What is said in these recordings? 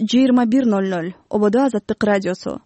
21:00 Ободо Азаттык радиосу.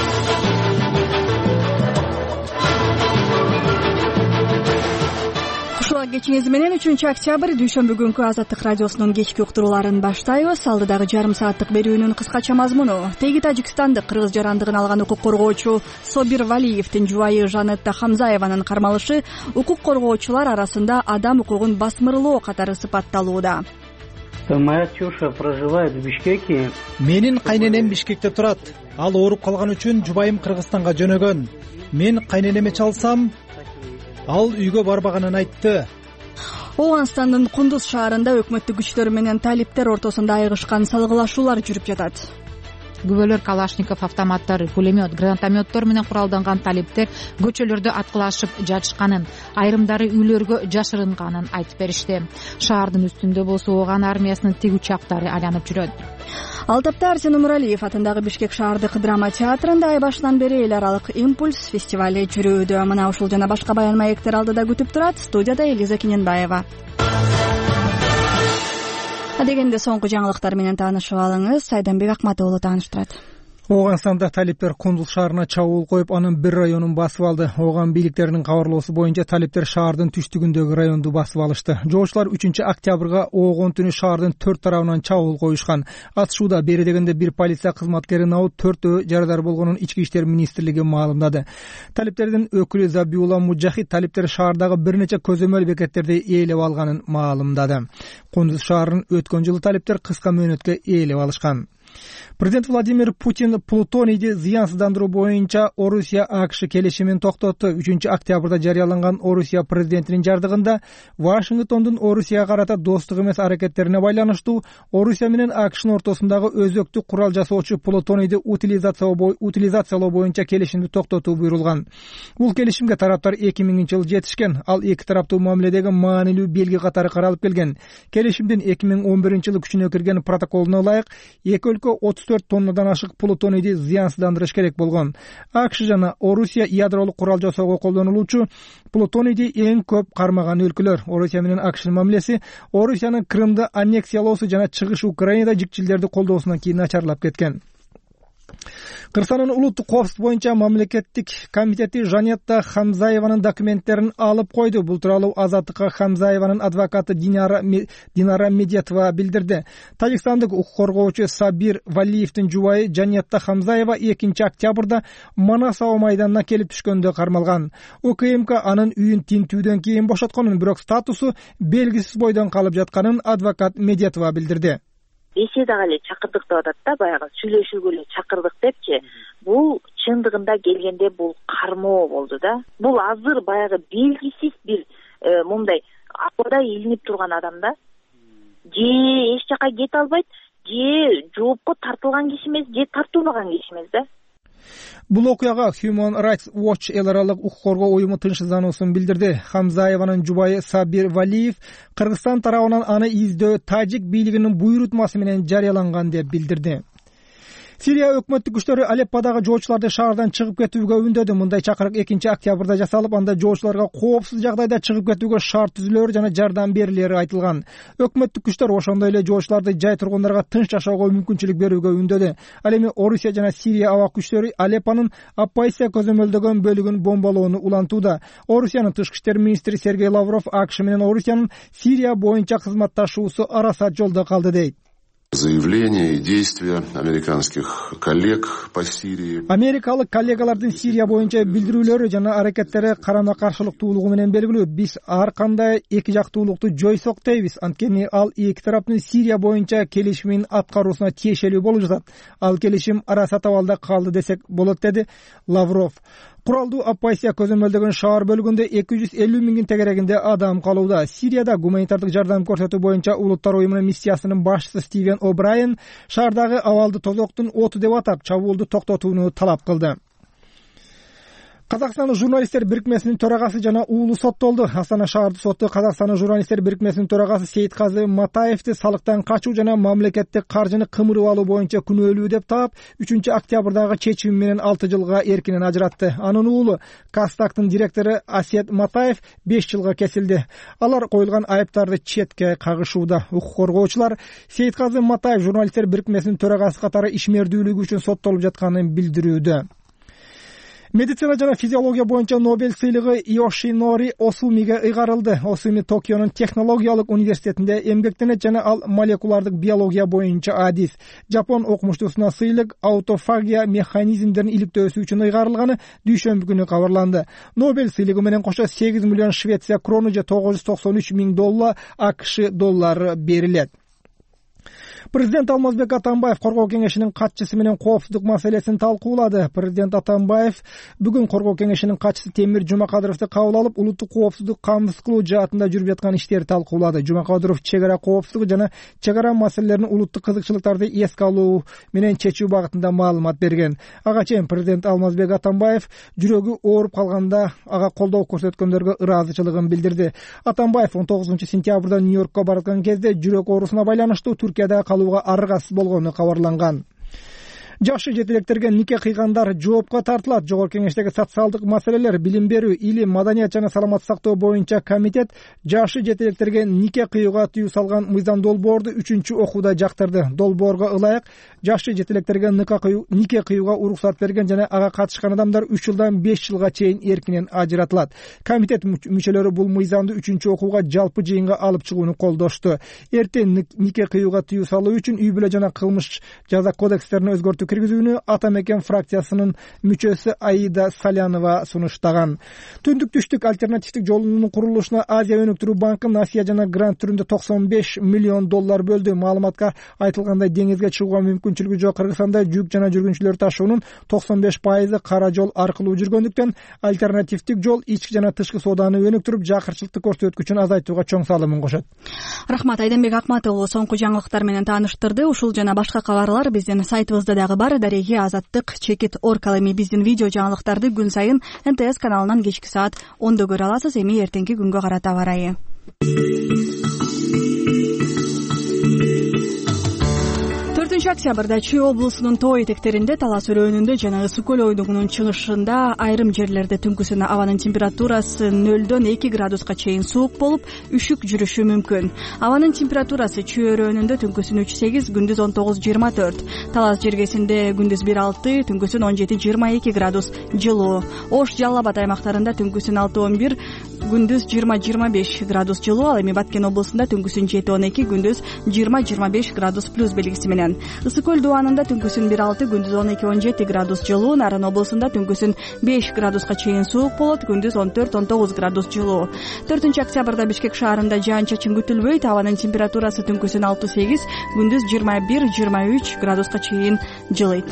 Кушула кечиңиз менен 3-октябрь дүйшөмбү күнкү Азаттык радиосунун кечки уктурууларын баштайбыз. Алдыдагы жарым сааттык берүүнүн кыскача мазмуну: теги Тажикстандык кыргыз жарандыгын алган укук коргоочу Собир Валиевдин жубайы Жанетта Хамзаеванын кармалышы укук коргоочулар арасында адам укугун басмырлоо катары сыпатталууда. Моя тёща проживает в Бишкеке. Менин кайненем Бишкекте турат. Ал ооруп калган үчүн жубайым Кыргызстанга жөнөгөн. Мен кайненеме чалсам, ал үйгө барбаганын айтты. Ооганстандын Кундуз шаарында өкмөттүк күчтөр менен талиптер ортосунда айыгышкан салгылашуулар жүрүп жатат. Күбөлөр калашников автоматтар, пулемет, гранатометтор менен куралданган талиптер көчөлөрдө аткылашып жатышканын, айрымдары үйлөргө жашырынганын айтып беришти. Шаардын үстүндө болсо ооган армиясынын тиг учактары айланып жүрөт. Ал тапта Арсен Умуралиев атындагы Бишкек шаардык драма театрында ай башынан бери эл аралык импульс фестивали жүрүүдө. Мына ушул жана башка баян маектер алдыда күтүп турат. Студияда Элиза Кененбаева. Дегенде соңку жаңылыктар менен таанышып алыңыз. Айданбек Акматов тааныштырат. Ооганстанда талиптер Кундуз шаарына чабуул коюп, анын бир районун басып алды. Ооган бийликтеринин кабарлоосу боюнча талиптер шаардын түштүгүндөгү районду басып алышты. Жоочулар 3-октябрга Оогон түнү шаардын 4 тарабынан чабуул коюшкан. Атышууда бери дегенде бир полиция кызматкерин абып, 4 жарадар болгонун Ички иштер министрлиги маалымдады. Талиптердин өкүлү Забиулла Мужахид талиптер шаардагы бир нече көзөмөл бекеттерди ээлеп алганын маалымдады. Кундуз шаарын өткөн жылы талиптер кыска мөөнөткө ээлеп алышкан. Президент Владимир Путин плутонийди зыянсыздандыруу боюнча Орусия АКШ келишимин токтотту. 3-октябрда жарыяланган Орусия президентинин жардыгында Вашингтондун Орусияга карата достук эмес аракеттерине байланыштуу Орусия менен АКШнын ортосундагы өзөктүк курал жасоочу плутонийди утилизациялоо боюнча келишимди токтотуу буйрулган. Бул келишимге тараптар 2000-жылы жетишкен. Ал эки тараптуу мамиледеги маанилүү белги катары каралып келген. Келишимдин 2011-жылы күчүнө кирген протоколуна ылайык эки өлкө 34 тоннадан ашык плутонийди зыянсыздандырыш керек болгон. АКШ жана Орусия ядролук курал жасоого колдонулуучу плутонийди эң көп кармаган өлкөлөр. Орусия менен АКШнын мамилеси Орусиянын Крымды аннексиялоосу жана чыгыш Украинада жикчилдерди колдоосунан кийин начарлап кеткен. Кыргызстандын улуттук коопсуздук боюнча мамлекеттик комитети Жанетта Хамзаеванын документтерин алып койду. Бул тууралуу Азаттыкка Хамзаеванын адвокаты Динара Медетова билдирди. Тажикстандык укук коргоочу Сабир Валиевдин жубайы Жанетта Хамзаева 2-октябрда Манас аба майданына келип түшкөндө кармалган. УКМК анын үйүн тинтүүдөн кийин бошотконун, бирок статусу белгисиз бойдон калып жатканын адвокат Медетова билдирди. Беседага эле чакырдык деп атат да, баягы сүйлөшүүгө эле чакырдык депчи. Бул чындыгында келгенде бул кармоо болду да. Бул азыр баягы белгисиз бир мындай абада илинип турган адам да. Же эч жака кете албайт, же жоопко тартылган киши эмес, же тартылбаган киши эмес да. Бул окуяга Human Rights Watch эл аралык укук коргоо уюму тынчсыздануусун билдирди. Хамзаеванын жубайы Сабир Валиев Кыргызстан тарабынан аны издөө тажик бийлигинин буйрутмасы менен жарыяланган деп билдирди. Сирия өкмөттүк күчтөрү Алепподагы жоочуларды шаардан чыгып кетүүгө үндөдү. Мындай чакырык 2-октябрда жасалып, анда жоочуларга коопсуз жагдайда чыгып кетүүгө шарт түзүлөөрү жана жардам берилери айтылган. Өкмөттүк күчтөр ошондой эле жоочуларды жай тургундарга тынч жашоого мүмкүнчүлүк берүүгө үндөдү. Ал эми Орусия жана Сирия аба күчтөрү Алеппонун оппозиция көзөмөлдөгөн бөлүгүн бомбалоону улантууда. Орусиянын тышкы иштер министри Сергей Лавров АКШ менен Орусиянын Сирия боюнча кызматташуусу араса жолдо калды дейт. Заявления и действия американских коллег по Сирии. Америкалык коллегалардын Сирия боюнча билдирүүлөрү жана аракеттери карама-каршылыктуулугу менен белгилүү. Биз ар кандай эки жактуулукту жойсок дейбиз. Анткени ал эки тараптын Сирия боюнча келишимин аткаруусуна тиешелүү болуп жатат. Ал келишим араса табалда калды десек болот, деди Лавров. Куралдуу оппозиция көзөмөлдөгөн шаар бөлүгүндө 250 миңдин тегерегинде адам калууда. Сирияда гуманитардык жардам көрсөтүү боюнча улуттар уюмунун миссиясынын башчысы Стивен О'Брайен шаардагы абалды тозоктун оту деп атап чабуулду токтотууну талап кылды. Казакстандык журналисттер бирикмесинин төрагасы жана уулу соттолду. Астана шаардык соту Казакстандык журналисттер бирикмесинин төрагасы Сейитказы Матаевди салыктан качуу жана мамлекеттик каржыны кымырып алуу боюнча күнөөлүү деп таап, 3-октябрдагы чечими менен 6 жылга эркинен ажыратты. Анын уулу Кастактын директору Асет Матаев 5 жылга кесилди. Алар коюлган айыптарды четке кагышууда. Укук коргоочулар Сейитказы Матаев журналисттер бирикмесинин төрагасы катары ишмердүүлүгү үчүн соттолуп жатканын билдирүүдө. Медицина жана физиология боюнча Нобель сыйлыгы Йошинори Осумиге ыйгарылды. Осуми Токионун технологиялык университетинде эмгектенет жана ал молекулардык биология боюнча адис. Жапон окумуштуусуна сыйлык аутофагия механизмдерин иликтөөсү үчүн ыйгарылганы дүйшөмбү күнү кабарланды. Нобель сыйлыгы менен кошо 8 миллион Швеция крону же $993,000 АКШ доллары берилет. Президент Алмазбек Атамбаев коргоо кеңешинин катчысы менен коопсуздук маселесин талкуулады. Президент Атамбаев бүгүн коргоо кеңешинин катчысы Темир Жумакадыровду кабыл алып, улуттук коопсуздук камсыз кылуу жаатында жүрүп жаткан иштерди талкуулады. Жумакадыров чек ара коопсуздугу жана чек ара маселелерин улуттук кызыкчылыктарды эске алуу менен чечүү багытында маалымат берген. Ага чейин президент Алмазбек Атамбаев жүрөгү ооруп калганда ага колдоо көрсөткөндөргө ыраазычылыгын билдирди. Атамбаев 19-сентябрда Нью-Йоркко бараткан кезде жүрөк оорусуна байланыштуу Түркияда аргасыз болгону кабарланган. Жашы жетелектерге нике кыйгандар жоопко тартылат. Жогорку кеңештеги социалдык маселелер, билим берүү, илим, маданият жана саламаттык сактоо боюнча комитет жашы жетелектерге нике кыюуга тыюу салган мыйзам долбоорду 3-окууда жактырды. Долбоорго ылайык жашы жетелектерге нике кыюуга уруксат берген жана ага катышкан адамдар 3 жылдан 5 жылга чейин эркинен ажыратылат. Комитет мүчөлөрү бул мыйзамды 3-окууга жалпы жыйынга алып чыгууну колдошту. Эртең нике кыюуга тыюу салуу үчүн үй бүлө жана кылмыш жаза кодекстерине өзгөртүү киргизүүнү Ата мекен фракциясынын мүчөсү Аида Салянова сунуштаган. Түндүк түштүк альтернативдик жолунун курулушуна Азия өнүктүрүү банкы насыя жана грант түрүндө $95 миллион бөлдү. Маалыматка айтылгандай, деңизге чыгууга мүмкүнчүлүгү жок Кыргызстанда жүк жана жүргүнчүлөр ташуунун 95% кара жол аркылуу жүргөндүктөн альтернативдик жол ички жана тышкы сооданы өнүктүрүп, жакырчылыкты көрсөткүчүн азайтууга чоң салымын кошот. Рахмат, Айденбек Акматову соңку жаңылыктар менен тааныштырды. Ушул жана башка кабарлар биздин сайтыбызда дагы бар. Дареги Азаттык чекит Оркал. Эми биздин видео жаңылыктарды күн сайын НТС каналынан кечки саат 10:00 көрө аласыз. Эми эртеңки күнгө карата аба ырайы. 4-октябрда Чүй облусунун тоо этектеринде, Талас өрөөнүндө жана Ысык көл ойдугунун чыгышында айрым жерлерде түнкүсүн абанын температурасы 0-2 градуска чейин суук болуп, үшүк жүрүшү мүмкүн. Абанын температурасы Чүй өрөөнүндө түнкүсүн 3-8, күндүз 19-24. Талас жергесинде күндүз 1-6, түнкүсүн 17-22 градус жылуу. Ош, Жалал Абад аймактарында түнкүсүн 6-11, күндүз 20-25 градус жылуу. Ал эми Баткен облусунда түнкүсүн 7-12, күндүз 20-25 градус плюс белгиси менен. Ысык көл дубанында түнкүсүн 1-6, күндүз 12-17 градус жылуу. Нарын облусунда түнкүсүн 5 градуска чейин суук болот, күндүз 14-19 градус жылуу. 4-октябрда Бишкек шаарында жаан-чачын күтүлбөйт. Абанын температурасы түнкүсүн 6-8, күндүз 21-23 градуска чейин жылыйт.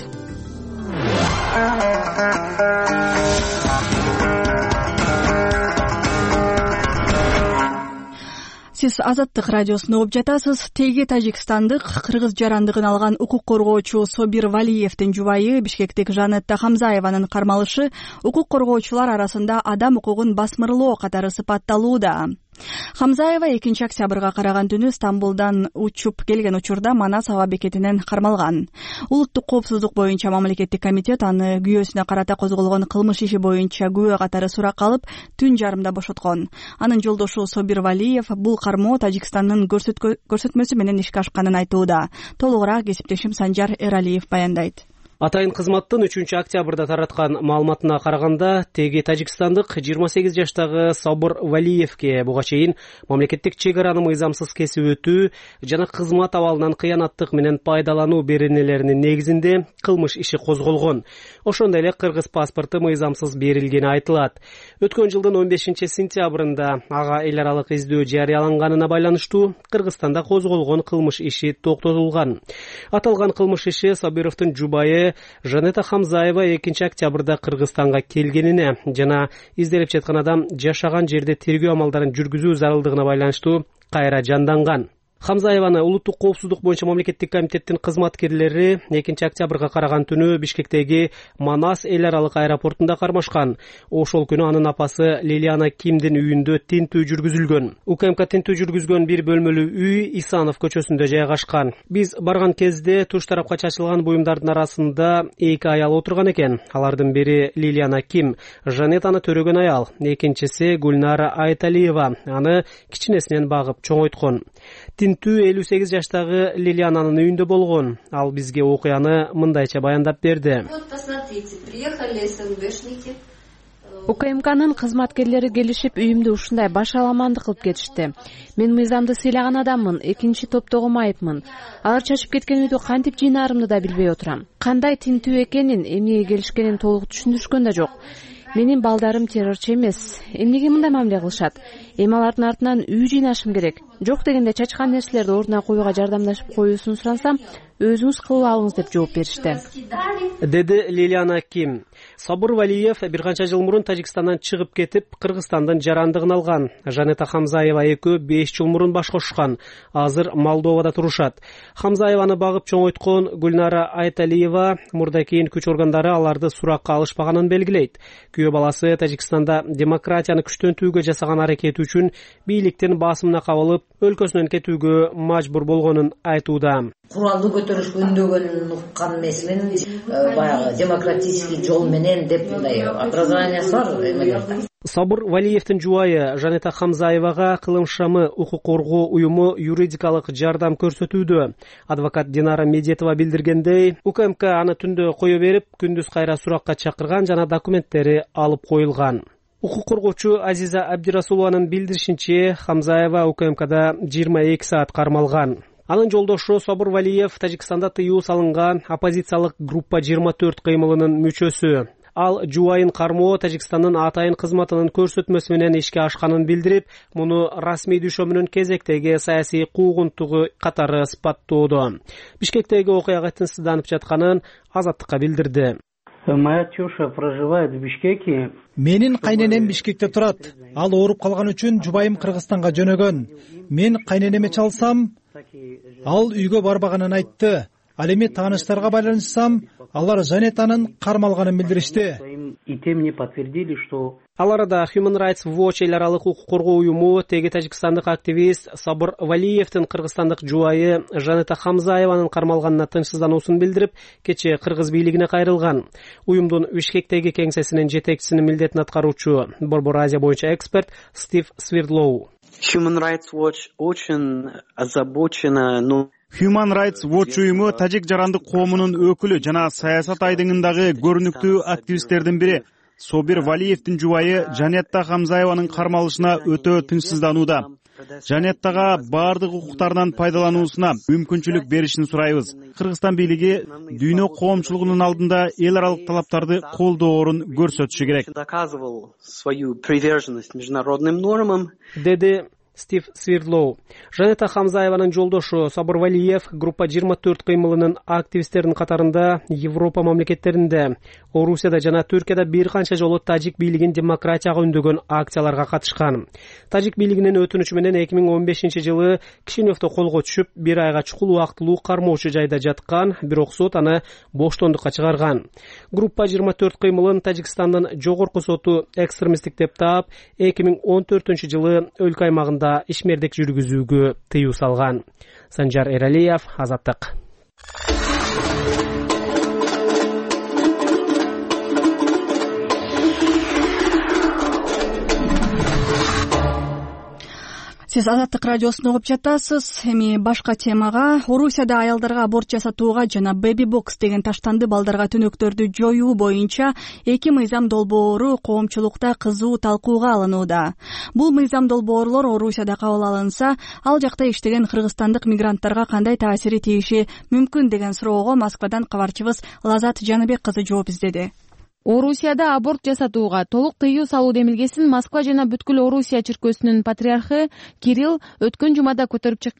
Сиз Азаттык радиосуна угуп жатасыз. Теги Тажикстандык кыргыз жарандыгын алган укук коргоочу Собир Валиевдин жубайы Бишкектик Жанетта Хамзаеванын кармалышы укук коргоочулар арасында адам укугун басмырлоо катары сыпатталууда. Хамзаева 2-октябрга караган түнү Стамбулдан учуп келген учурда Манас аба бекетинен кармалган. Улуттук коопсуздук боюнча мамлекеттик комитет аны күйөөсүнө карата козголгон кылмыш иши боюнча күбө катары суракка алып, түн жарымда бошоткон. Анын жолдошу Собир Валиев бул кармоо Тажикстандын көрсөтмөсү менен ишке ашканын айтууда. Толугураак кесиптешим Санжар Эралиев баяндайт. Атайын кызматтын 3-октябрда тараткан маалыматына караганда, теги Тажикстандык 28 жаштагы Собир Валиевке буга чейин мамлекеттик чек араны мыйзамсыз кесип өтүү жана кызмат абалынан кыянаттык менен пайдалануу беренелеринин негизинде кылмыш иши козголгон. Ошондой эле кыргыз паспорту мыйзамсыз берилгени айтылат. Өткөн жылдын 15-сентябрында ага эл аралык издөө жарыяланганына байланыштуу Кыргызстанда козголгон кылмыш иши токтотулган. Аталган кылмыш иши Собировдун жубайы Жанета Хамзаева 2-октябрда Кыргызстанга келгенине жана изделип жаткан адам жашаган жерде тергөө амалдарын жүргүзүү зарылдыгына байланыштуу кайра жанданган. Хамзаеваны улуттук коопсуздук боюнча мамлекеттик комитеттин кызматкерлери 2 октябрга караган түнү Бишкектеги Манас эл аралык аэропортунда кармашкан. Ошол күнү анын апасы Лилиана Кимдин үйүндө тинтүү жүргүзүлгөн. УКМК тинтүү жүргүзгөн бир бөлмөлүү үй Исанов көчөсүндө жайгашкан. Биз барган кезде туш тарапка чачылган буюмдардын арасында 2 аял отурган экен. Алардын бири Лилиана Ким, Жанетаны төрөгөн аял, экинчиси Гульнара Айталиева, аны кичинесинен багып чоңойткон. Тинтүү 58 жаштагы Лилиананын үйүндө болгон. Ал бизге окуяны мындайча баяндап берди. УКМКнын кызматкерлери келишип үйүмдү ушундай башаламандык кылып кетишти. Мен мыйзамды сыйлаган адаммын, экинчи топтогу майыпмын. Алар чачып кеткен үйдү кантип жыйнаарымды да билбей отурам. Кандай тинтүү экенин, эмнеге келишкенин толук түшүндүрүшкөн да жок. Менин балдарым террорчу эмес. Эмнеге мындай мамиле кылышат? Эми алардын артынан үй жыйнашым керек. Жок дегенде чачкан нерселерди ордуна коюуга жардамдашып коюусун сурансам, өзүңүз кылып алыңыз деп жооп беришти. Деди Лилиана Ким. Собур Валиев бир канча жыл мурун Тажикстандан чыгып кетип, Кыргызстандын жарандыгын алган. Жанета Хамзаева экөө 5 жыл мурун баш кошушкан. Азыр Молдовада турушат. Хамзаеваны багып чоңойткон Гульнара Айталиева мурда кийин күч органдары аларды суракка алышпаганын белгилейт. Күйөө баласы Тажикстанда демократияны күчтөнтүүгө жасаган аракети үчүн бийликтин басымына кабылып, өлкөсүнөн кетүүгө мажбур болгонун айтууда. Куралды көтөрүшкө үндөгөнүн уккан эмесмин, баягы демократический жол менен деп мындай образованиясы бар эмелерде. Собур Валиевдин жубайы Жанета Хамзаевага кылым шамы укук коргоо уюму юридикалык жардам көрсөтүүдө. Адвокат Динара Медетова билдиргендей, УКМК аны түндө кое берип, күндүз кайра суракка чакырган жана документтери алып коюлган. Укук коргоочу Азиза Абдирасулованын билдиришинче, Хамзаева УКМКда 22 саат кармалган. Анын жолдошу Собур Валиев Тажикстанда тыюу салынган оппозициялык группа 24 кыймылынын мүчөсү. Ал жубайын кармоо Тажикстандын атайын кызматынын көрсөтмөсү менен ишке ашканын билдирип, муну расмий дөшөмүнүн кезектеги саясий куугунтугу катары сыпаттоодо. Бишкектеги окуяга тынчсызданып жатканын Азаттыкка билдирди. Моя тёща проживает в Бишкеке. Менин кайненем Бишкекте турат. Ал ооруп калган үчүн жубайым Кыргызстанга жөнөгөн. Мен кайненеме чалсам, ал үйгө барбаганын айтты. Ал эми тааныштарга байланышсам, алар Жанетанын кармалганын билдиришти. И те мне подтвердили, что Ал арада Human Rights Watch эл аралык укук коргоо уюму теги тажикстандык активист Собур Валиевдин кыргызстандык жубайы Жанета Хамзаеванын кармалганына тынчсыздануусун билдирип, кечээ кыргыз бийлигине кайрылган. Уюмдун Бишкектеги кеңсесинин жетекчисинин милдетин аткаруучу Борбор Азия боюнча эксперт Стив Свердлоу. Human Rights Watch очень озабочена, Human Rights Watch уюму тажик жарандык коомунун өкүлү жана саясат айдыңындагы көрүнүктүү активисттердин бири Собир Валиевдин жубайы Жанета Хамзаеванын кармалышына өтө тынчсызданууда. Жанеттага баардык укуктарынан пайдалануусуна мүмкүнчүлүк беришин сурайбыз. Кыргызстан бийлиги дүйнө коомчулугунун алдында эл аралык талаптарды колдоорун көрсөтүшү керек. Доказывал свою приверженность международным нормам. Деди Стив Свердлоу. Жанета Хамзаеванын жолдошу Собур Валиев группа 24 кыймылынын активисттеринин катарында Европа мамлекеттеринде, Орусияда жана Түркияда бир канча жолу тажик бийлигин демократияга үндөгөн акцияларга катышкан. Тажик бийлигинин өтүнүчү менен 2015-жылы Кишиневдо колго түшүп, бир айга чукул убактылуу кармоочу жайда жаткан, бирок сот аны боштондукка чыгарган. Группа 24 кыймылын Тажикстандын жогорку соту экстремисттик деп таап, 2014-жылы өлкө аймагында ишмердик жүргүзүүгө тыюу салган. Санжар Эралиев, Азаттык. Сиз Азаттык радиосун угуп жатасыз. Эми башка темага. Орусияда аялдарга аборт жасатууга жана беби бокс деген таштанды балдарга түнөктөрдү жоюу боюнча 2 мыйзам долбоору коомчулукта кызуу талкууга алынууда. Бул мыйзам долбоорлор Орусияда кабыл алынса, ал жакта иштеген кыргызстандык мигранттарга кандай таасири тийиши мүмкүн деген суроого Москвадан кабарчыбыз Лазат Жаныбек кызы жооп издеди. Орусияда аборт жасатууга толук тыюу салуу демилгесин Москва жана бүткүл Орусия чиркөөсүнүн патриархы Кирилл өткөн жумада көтөрүп чыккан.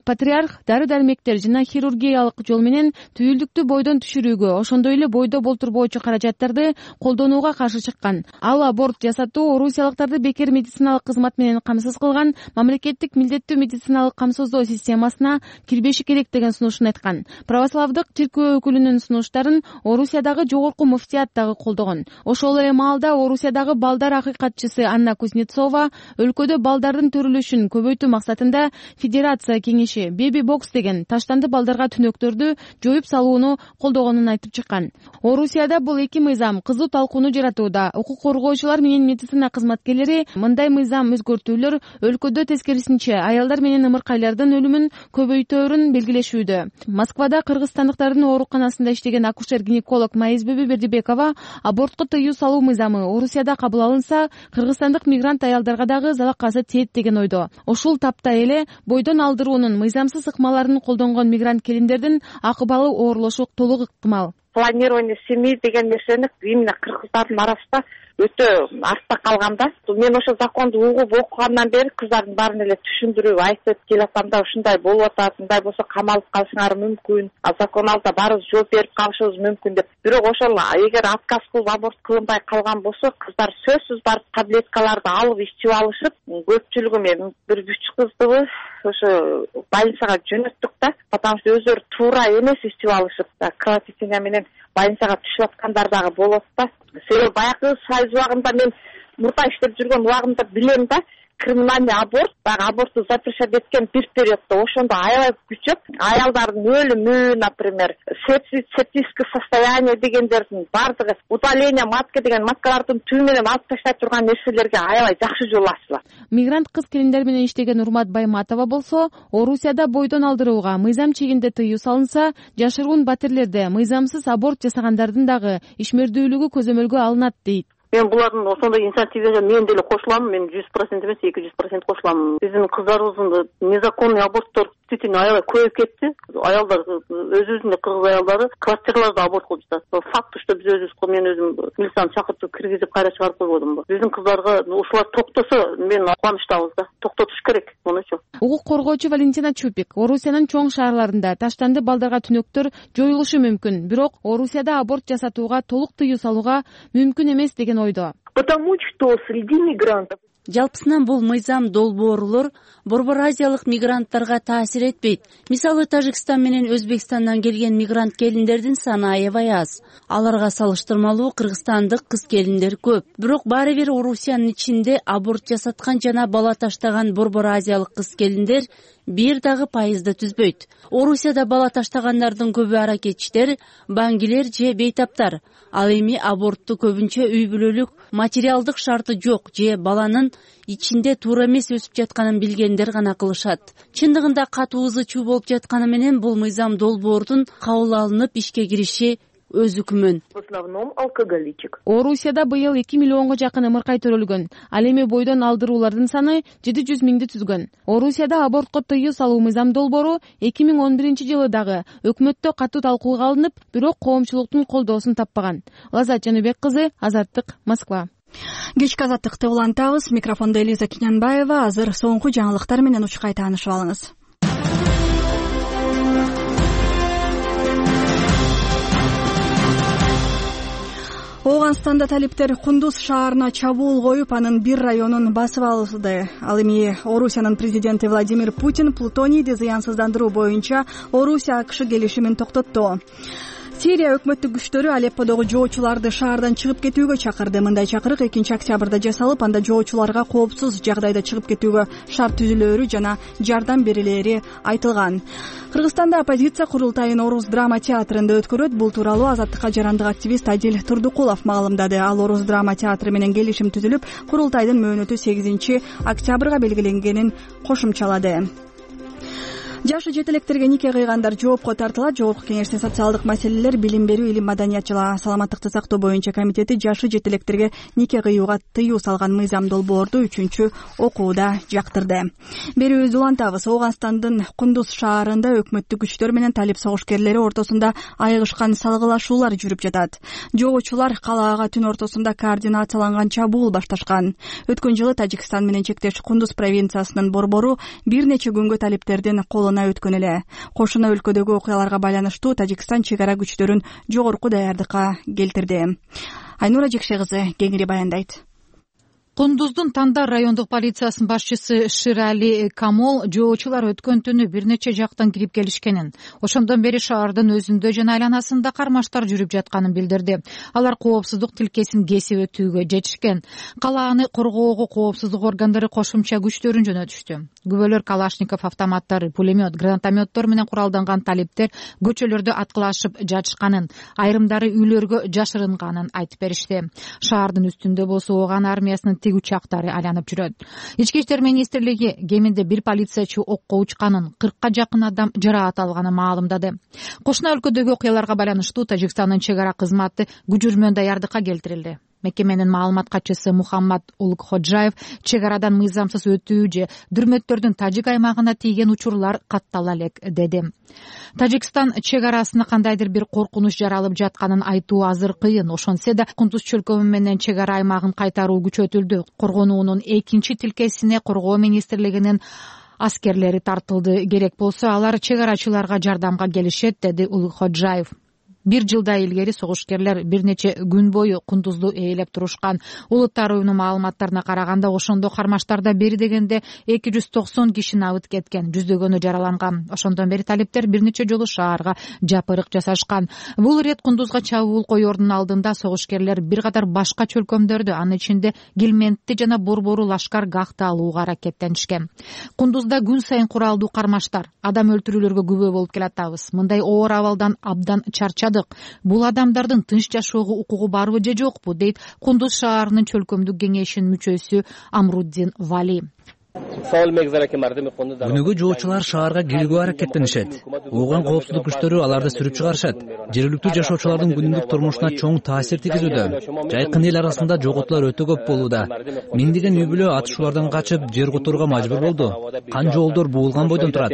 патриарх дары дармектер жана хирургиялык жол менен түйүлдүктү бойдон түшүрүүгө, ошондой эле бойдо болтурбоочу каражаттарды колдонууга каршы чыккан. Ал аборт жасатуу орусиялыктарды бекер медициналык кызмат менен камсыз кылган мамлекеттик милдеттүү медициналык камсыздоо системасына кирбеши керек деген сунушун айткан. Православдык циркөө өкүлүнүн сунуштарын Орусиядагы жогорку муфтият дагы колдогон. Ошол эле маалда Орусиядагы балдар акыйкатчысы Анна Кузнецова өлкөдө балдардын төрүлүшүн көбөйтүү максатында Федерация кеңеши Baby Box деген таштанды балдарга түнөктөрдү жоюп салууну колдогонун айтып чыккан. Орусияда бул эки мыйзам кызуу талкууну жаратууда. Укук коргоочулар менен медицина кызматкерлери мындай мыйзам өзгөртүүлөр өлкөдө тескерисинче аялдар менен ымыркайлардын өлүмүн көбөйтөөрүн белгилешүүдө. Москвада кыргызстандыктардын ооруканасында иштеген акушер-гинеколог Маизбеби Бердибекова абортко тыюу салуу мыйзамы Орусияда кабыл алынса, кыргызстандык мигрант аялдарга дагы залакасы тиет деген ойдо. Ушул тапта эле бойдон алдыруунун мыйзамсыз ыкмаларын колдонгон мигрант келиндердин акыбалы оорлошу толук ыктымал. Планирование семьи деген нерсени именно кыргыздардын арасында өтө артта калганда, мен ошо законду угуп окугандан бери кыздардын баарын эле түшүндүрүп айтып келатам да, ушундай болуп атат, мындай болсо камалып калышыңар мүмкүн, закон алдында баарыбыз жооп берип калышыбыз мүмкүн деп. Бирок ошол эгер отказ кылып аборт кылынбай калган болсо, кыздар сөзсүз барып таблеткаларды алып ичип алышып, көпчүлүгү мен бир 3 кыздыбы ошо больницага жөнөттүк да, потому что өздөрү туура эмес ичип алышып, кровотечение менен больницага түшүп аткандар дагы болот да. Себеби баягы союз убагында мен мурда иштеп жүргөн убагымда билем да, криминальный аборт, баягы аборту запрещать эткен бир периоддо ошондо аябай күчөп, аялдардын өлүмү, например, септическое состояние дегендердин бардыгы, удаление матки деген маткалардын түбү менен алып таштай турган нерселерге аябай жакшы жол ачылат. Мигрант кыз келиндер менен иштеген Урмат Байматова болсо, Орусияда бойдон алдырууга мыйзам чегинде тыюу салынса, жашыруун батирлерде мыйзамсыз аборт жасагандардын дагы ишмердүүлүгү көзөмөлгө алынат дейт. Мен булардын ошондой инициативага мен деле кошулам, мен 100% эмес 200% кошулам. Биздин кыздарыбыздын незаконный аборттор действительно аябай көбөйүп кетти. Аялдар өзүнүн кыргыз аялдары квартираларда аборт кылып жатат. Факт, что биз өзүбүз, мен өзүм милицияны чакыртып киргизип кайра чыгарып койбодум. Биздин кыздарга ушулар токтосо, мен кубанычтабыз да. Токтотуш керек мунучу. Укук коргоочу Валентина Чупик Орусиянын чоң шаарларында таштанды балдарга түнөктөр жоюлушу мүмкүн, бирок Орусияда аборт жасатууга толук тыюу салууга мүмкүн эмес деген ойдо. Потому что среди мигрантов жалпысынан бул мыйзам долбоорлор борбор азиялык мигранттарга таасир этпейт. Мисалы Тажикстан менен Өзбекстандан келген мигрант келиндердин саны аябай аз. Аларга салыштырмалуу кыргызстандык кыз келиндер көп. Бирок баары бир Орусиянын ичинде аборт жасаткан жана бала таштаган борбор азиялык кыз келиндер бир дагы пайызды түзбөйт. Орусияда бала таштагандардын көбү аракетчилер, баңгилер же бейтаптар. Ал эми абортту көбүнчө үй бүлөлүк материалдык шарты жок же баланын ичинде туура эмес өсүп жатканын билгендер гана кылышат. Чындыгында катуу ызы чуу болуп жатканы менен бул мыйзам долбоордун кабыл алынып ишке кириши өз үкүмүн. В основном алкоголичек. Орусияда быйыл 2 миллионго жакын ымыркай төрөлгөн. Ал эми бойдон алдыруулардын саны 700 миңди түзгөн. Орусияда абортко тыюу салуу мыйзам долбоору 2011 дагы өкмөттө катуу талкууга алынып, бирок коомчулуктун колдоосун таппаган. Лазат Жаныбек кызы, Азаттык, Москва. Кечки азаттыкты улантабыз. Микрофондо Элиза Кинянбаева. Азыр соңку жаңылыктар менен учкай таанышып алыңыз. Ооганстанда талиптер Кундуз шаарына чабуул коюп, анын бир районун басып алды. Ал эми Орусиянын президенти Владимир Путин плутонийди зыянсыздандыруу боюнча Орусия АКШ келишимин токтотту. Сирия өкмөттүк күчтөрү Алепподогу жоочуларды шаардан чыгып кетүүгө чакырды. Мындай чакырык 2-октябрда жасалып, анда жоочуларга коопсуз жагдайда чыгып кетүүгө шарт түзүлөөрү жана жардам берилери айтылган. Кыргызстанда оппозиция курултайын Орус драма театрында өткөрөт. Бул тууралуу Азаттыкка жарандык активист Адил Турдукулов маалымдады. Ал Орус драма театры менен келишим түзүлүп, курултайдын мөөнөтү 8-октябрга белгиленгенин кошумчалады. Жашы жетелектерге нике кыйгандар жоопко тартылат. Жогорку кеңештин социалдык маселелер, билим берүү, илим, маданият жана саламаттыкты сактоо боюнча комитети жашы жетелектерге нике кыюуга тыюу салган мыйзам долбоорду 3-окууда жактырды. Берүүбүздү улантабыз. Ооганстандын Кундуз шаарында өкмөттүк күчтөр менен талип согушкерлери ортосунда айыгышкан салгылашуулар жүрүп жатат. Жоочулар калаага түн ортосунда координацияланган чабуул башташкан. Өткөн жылы Тажикстан менен чектеш Кундуз провинциясынын борбору бир нече күнгө талиптердин колуна башчылыгына өткөн эле. Кошуна өлкөдөгү окуяларга байланыштуу Тажикстан чек ара күчтөрүн жогорку даярдыкка келтирди. Айнура Жекше кызы кеңири баяндайт. Кундуздун Тандар райондук полициясынын башчысы Ширали Камол жоочулар өткөн түнү бир нече жактан кирип келишкенин, ошондон бери шаардын өзүндө жана айланасында кармаштар жүрүп жатканын билдирди. Алар коопсуздук тилкесин кесип өтүүгө жетишкен. Калааны коргоого коопсуздук органдары кошумча күчтөрүн жөнөтүштү. Күбөлөр калашников автоматтары, пулемет, гранатометтор менен куралданган талиптер көчөлөрдө аткылашып жатышканын, айрымдары үйлөргө жашырынганын айтып беришти. Шаардын үстүндө болсо ооган армиясынын тиг учактары айланып жүрөт. Ички иштер министрлиги кеминде бир полициячы окко учканын, 40ка жакын адам жараат алганын маалымдады. Кошуна өлкөдөгү окуяларга байланыштуу Тажикстандын чек ара кызматы күжүрмөн даярдыкка келтирилди. Мекеменин маалымат катчысы Мухаммад Улукходжаев чек арадан мыйзамсыз өтүү же дүрмөттөрдүн Тажик аймагына тийген учурлар каттала элек деди. Тажикстан чек арасына кандайдыр бир коркунуч жаралып жатканын айтуу азыр кыйын. Ошонсе да Кундуз чөлкөмү менен чек ара аймагын кайтаруу күчөтүлдү. Коргонуунун 2-тилкесине коргоо министрлигинин аскерлери тартылды. Керек болсо алар чек арачыларга жардамга келишет, деди Улукходжаев. Бир жылдай илгери согушкерлер бир нече күн бою Кундузду ээлеп турушкан. Улуттар уюмунун маалыматтарына караганда ошондо кармаштарда бери дегенде 290 киши абыт кеткен, жүздөгөнү жараланган. Ошондон бери талиптер бир нече жолу шаарга жапырык жасашкан. Бул ирет Кундузга чабуул коердун алдында согушкерлер бир катар башка чөлкөмдөрдү, анын ичинде Гилментти жана Борбору Лашкар гахты алууга аракеттенишкен. Кундузда күн сайын куралдуу кармаштар, адам өлтүрүүлөргө күбө болуп келатабыз. Мындай оор абалдан абдан чарчадык. Бул адамдардын тынч жашоого укугу барбы же жокпу, дейт Кундуз шаарынын чөлкөмдүк кеңешинин мүчөсү Амруддин Вали. Өнүгүү жоочулар шаарга кирүүгө аракеттенишет. Ооган коопсуздук күчтөрү аларды сүрүп чыгарышат. Жергиликтүү жашоочулардын күнүмдүк турмушуна чоң таасир тийгизүүдө. Жайкын эл арасында жоготуулар өтө көп болууда. Миңдеген үй бүлө атышуулардан качып жер которууга мажбур болду. Кан жолдор буулган бойдон турат.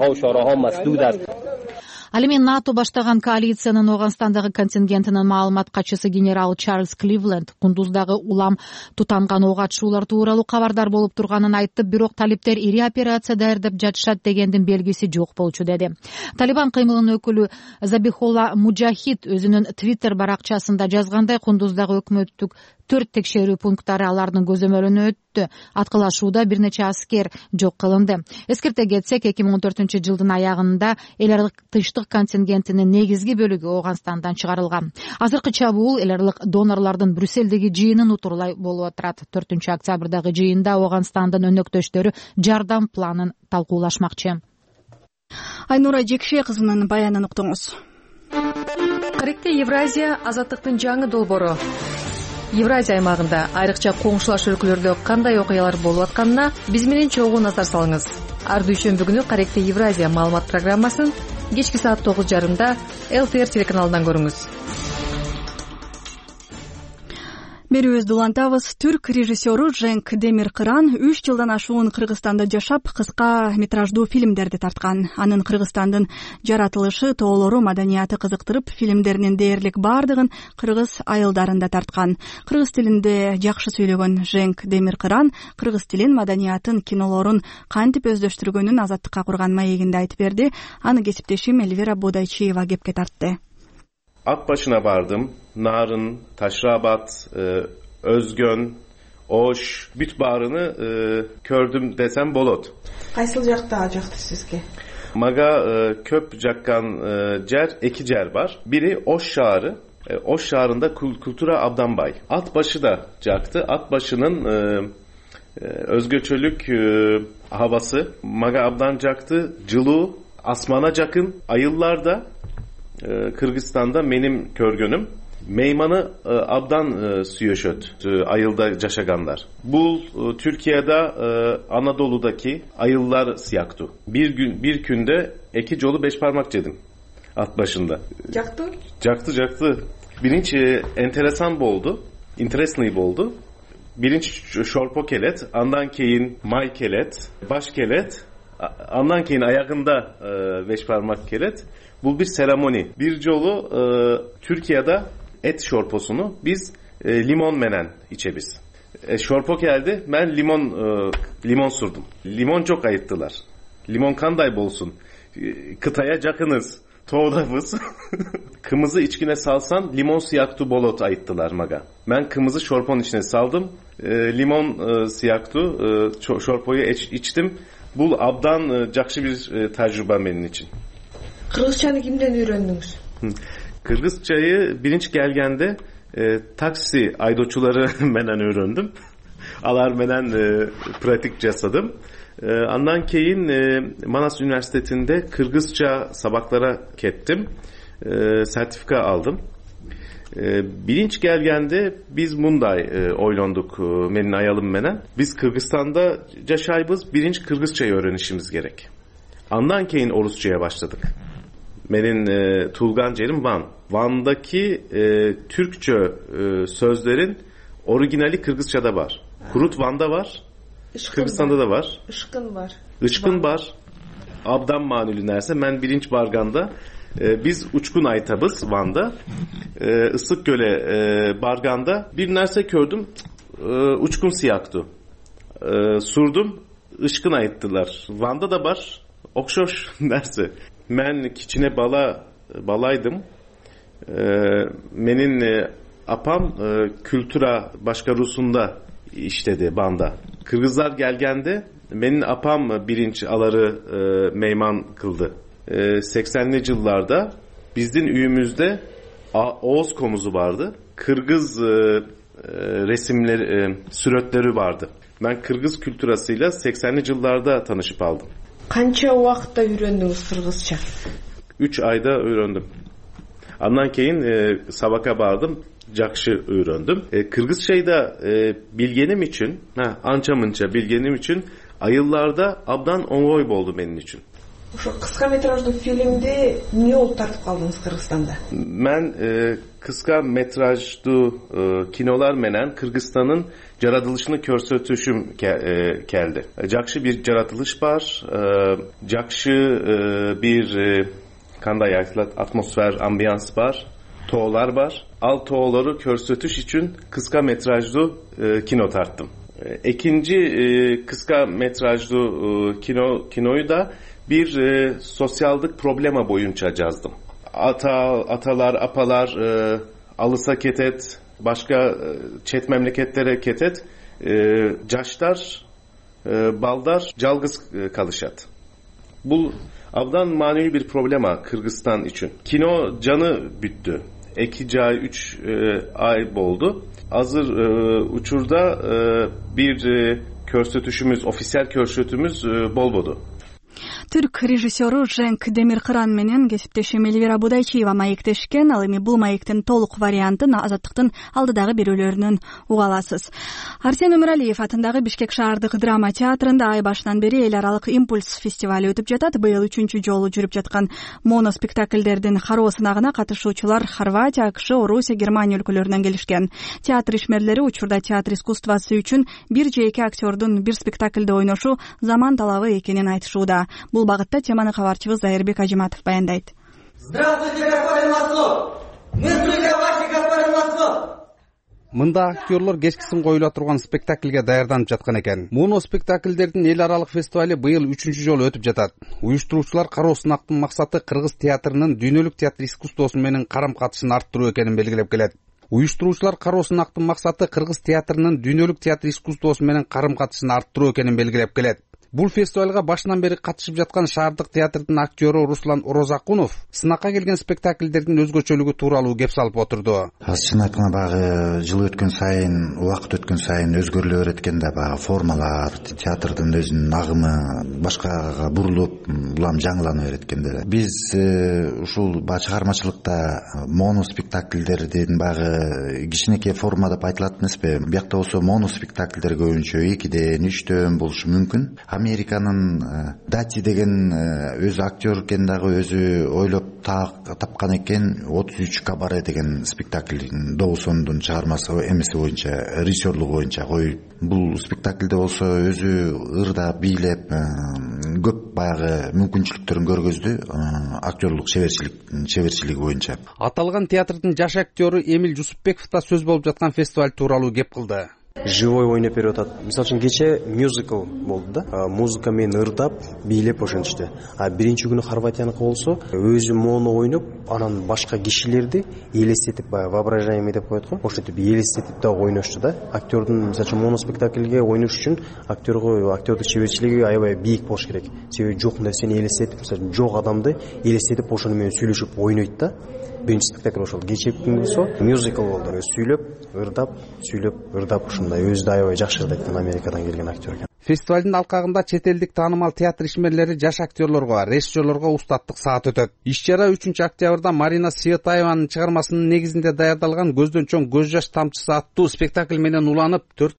Ал эми НАТО баштаган коалициянын Ооганстандагы контингентинин маалымат катчысы генерал Чарльз Кливленд Кундуздагы улам тутанган ок атышуулар тууралуу кабардар болуп турганын айтып, бирок талиптер ири операция даярдап жатышат дегендин белгиси жок болчу деди. Талибан кыймылынын өкүлү Забихулла Муджахид өзүнүн Twitter баракчасында жазгандай, Кундуздагы өкмөттүк 4 текшерүү пункттары алардын көзөмөлүнө өттү. Аткылашууда бир нече аскер жок кылынды. Эскерте кетсек, 2014-жылдын аягында эл аралык тынчтык контингентинин негизги бөлүгү Ооганстандан чыгарылган. Азыркы чабуул эл аралык донорлордун Брюссельдеги жыйынын утурлай болуп отурат. 4-октябрдагы жыйында Ооганстандын өнөктөштөрү жардам планын талкуулашмакчы. Айнура Жекше кызынын баянын уктуңуз. Каректе Евразия азаттыктын жаңы долбоору. Евразия аймагында айрыкча коңшулаш өлкөлөрдө кандай окуялар болуп атканына биз менен чогуу назар салыңыз. Ар дүйшөмбү күнү Каректе Евразия маалымат программасын кечки саат 9:30 ЛТР телеканалынан көрүңүз. Берүүбүздү улантабыз. Түрк режиссеру Женк Демиркыран 3 жылдан ашуун Кыргызстанда жашап, кыска метраждуу фильмдерди тарткан. Анын Кыргызстандын жаратылышы, тоолору, маданияты кызыктырып, фильмдеринин дээрлик бардыгын кыргыз айылдарында тарткан. Кыргыз тилинде жакшы сүйлөгөн Женк Демиркыран кыргыз тилин, маданиятын, кинолорун кантип өздөштүргөнүн Азаттыкка курган маегинде айтып берди. Аны кесиптешим Эльвира Бодайчиева кепке тартты. Akbaşı'na vardım. Narın, Taşrabat, Özgön, Oş, büt bağrını kördüm desem bolot. Kaysıl jakta sizge? Maga köp jakkan cer, iki cer var. Biri Oş şaarı. Oş şaarında Kultura Abdanbay. Atbaşı da caktı. Atbaşı'nın özgöçölük havası. Maga Abdan caktı. Cılığı, asmana jakın. Ayıllarda Kırgızistan'da benim körgönüm. Meymanı abdan süyeşöt ayılda caşaganlar. Bu Türkiye'de Anadolu'daki ayıllar siyaktı. Bir günde 2 jolu 5 parmak yedim at başında. Caktı. Birinci enteresan boldu. Interesting boldu. Birinci şorpo kelet, andan keyin may kelet, baş kelet, andan keyin ayağında 5 parmak kelet. Bu bir seremoni. Bir jolu Türkiye'de et şorposunu biz limon menen içebiz. Şorpo geldi, ben limon sürdüm. Limon çok ayıttılar. Limon kanday bolsun. kıtaya jakınız. Toğdabız. Kımızı içkine salsan limon siyaktu bolot ayıttılar maga. Ben kımızı şorpon içine saldım. Limon siyaktu şorpoyu içtim. Bu abdan jakşı bir tecrübe benim için. Kırgızçanı kimden öğrendiniz? Kırgızçayı birinci gelgende taksi aydoçuları menen öğrendim. Alar menen pratik jasadım. Andan keyin Manas Üniversitesi'nde Kırgızça sabaklara kettim. Sertifika aldım. Birinci gelgende biz bunday oylanduk menin ayalım menen. Biz Kırgızistan'da yaşaybız birinci Kırgızçayı öğrenişimiz gerek. Andan keyin Orusça'ya başladık. Menin Tulgan Cerim Van. Van'daki Türkçe sözlerin orijinali Kırgızça'da var. Kurut Van'da var. Kırgızistan'da da var. Işkın var. Işkın var. Abdan manülü nerse. Men birinci barganda. Biz uçkun aytabız Van'da. Islık Göle barganda. Bir nerse gördüm. Uçkun siyaktu. Surdum. Işkın ayıttılar. Van'da da var. Okşoş nerse. Men kiçine balaydım. Menin apam kültüra başka Rusunda işledi Van'da. Kırgızlar gelgende menin apam birinci aları meyman kıldı. 80'li yıllarda bizim üyümüzde Oğuz komuzu vardı. Kırgız resimleri, süretleri vardı. Ben Kırgız kültürasıyla 80'li yıllarda tanışıp aldım. Kança vakitte öğrendiniz Kırgızça? 3 ayda öğrendim. Andan keyin sabaka bardım. Jakşı öğrendim. Kırgızçayı da bilgenim için, ança mınça bilgenim için ayıllarda abdan oңой oldu benim için. Şu kısa metrajlı filmde ne olup tartıp kaldınız Kırgızistan'da? Ben kısa metrajlı kinolar menen Kırgızistan'ın yaratılışını körsötüşüm geldi. Jakşı bir yaratılış var. Jakşı bir kanday atmosfer, ambiyans var. Toğlar var. Al toğları körsötüş için kısa metrajlı kino tarttım. İkinci kısa metrajlı kinoyu da bir sosyallık problema boyunca yazdım. Atalar, apalar, alısa ketet, başka çet memleketlere ketet, caşlar, baldar, calgız kalışat. Bu abdan manevi bir problema Kırgızistan için. Kino canı büttü. 2 ay, 3 ay oldu. Hazır uçurda bir körsötüşümüz, ofisiyel körsötümüz bol bodu. Türk rejissörü Cenk Demirkıran менен кесиптешим Эльвира Будайчиева маектешкен. Ал эми бул маектин толук вариантын Азаттыктын алдыдагы берүүлөрүнөн уга аласыз. Арсен Өмүралиев атындагы Бишкек шаардык драма театрында ай башынан бери эл аралык импульс фестивали өтүп жатат. Быйыл 3-чү жолу жүрүп жаткан моноспектакльдердин кароо сынагына катышуучулар Хорватия, АКШ, Орусия, Германия өлкөлөрүнөн келишкен. Театр ишмерлери учурда театр искусствосу үчүн бир же эки актёрдун бир спектакльде ойношу заман талабы экенин айтышууда. Бул багытта теманы кабарчыбыз Зайырбек Ажиматов баяндайт. Здравствуйте, господин Маслов! Мы друзья ваши, господин Маслов! Мында актерлор кечкисин коюла турган спектакльге даярданып жаткан экен. Моноспектакльдердин эл аралык фестивали быйыл 3-чү жолу өтүп жатат. Уюштуруучулар кароо сынактын максаты кыргыз театрынын дүйнөлүк театр искусствосу менен карам-катышын арттыруу экенин белгилеп келет. Уюштуруучулар кароо сынактын максаты кыргыз театрынын дүйнөлүк театр искусствосу менен карам-катышын арттыруу экенин белгилеп келет. Бул фестивалга башынан бери катышып жаткан шаардык театрдын актёру Руслан Орозакунов сынакка келген спектакльдердин өзгөчөлүгү тууралуу кеп салып отурду. Чын айтканда баягы жыл өткөн сайын, убакыт өткөн сайын өзгөрүлө берет экен да, баягы формалар, театрдын өзүнүн агымы башкага бурулуп, булам жаңылана берет экен да. Биз ушул чыгармачылыкта моноспектакльдердин баягы кичинекей форма деп айтылат эмеспи? Биякта болсо моноспектакльдер көбүнчө 2ден 3дөн болушу мүмкүн. Американын Дати деген өзү актер экен дагы өзү ойлоп тапкан экен. 33 кабаре деген спектаклдин Доусондун чыгармасы эмеси боюнча, режиссерлугу боюнча коюп, бул спектаклде болсо өзү ырда бийлеп көп баягы мүмкүнчүлүктөрүн көргөздү актерлук чеберчилиги боюнча. Аталган театрдын жаш актёру Эмил Жусупбеков да сөз болуп жаткан фестиваль тууралуу кеп кылды. живой ойноп берип атат. Мисалы үчүн кече мюзикл болду да. Музыка менен ырдап, бийлеп ошентишти. А биринчи күнү Хорватияныкы болсо, өзү моно ойноп, анан башка кишилерди элестетип, баягы воображение деп коет го. Ошентип элестетип да ойношту да. Актердун мисалы үчүн моно спектакльге ойнош үчүн актердук чеберчилиги аябай бийик болуш керек. Себеби жок нерсени элестетип, мисалы жок адамды элестетип ошону менен сүйлөшүп ойнойт да. Биринчи спектакль ошол. Кечээки күнгүсү мюзикл болду. Сүйлөп, ырдап ушундай. Өзү да аябай жакшы ырдайт Америкадан келген актер экен. Фестивалдын алкагында чет элдик таанымал театр ишмерлери жаш актерлорго, режиссерлорго устаттык саат өтөт. Иш-чара 3-октябрда Марина Светаеванын чыгармасынын негизинде даярдалган Көздөн чоң көз жаш тамчысы аттуу спектакль менен уланып, 4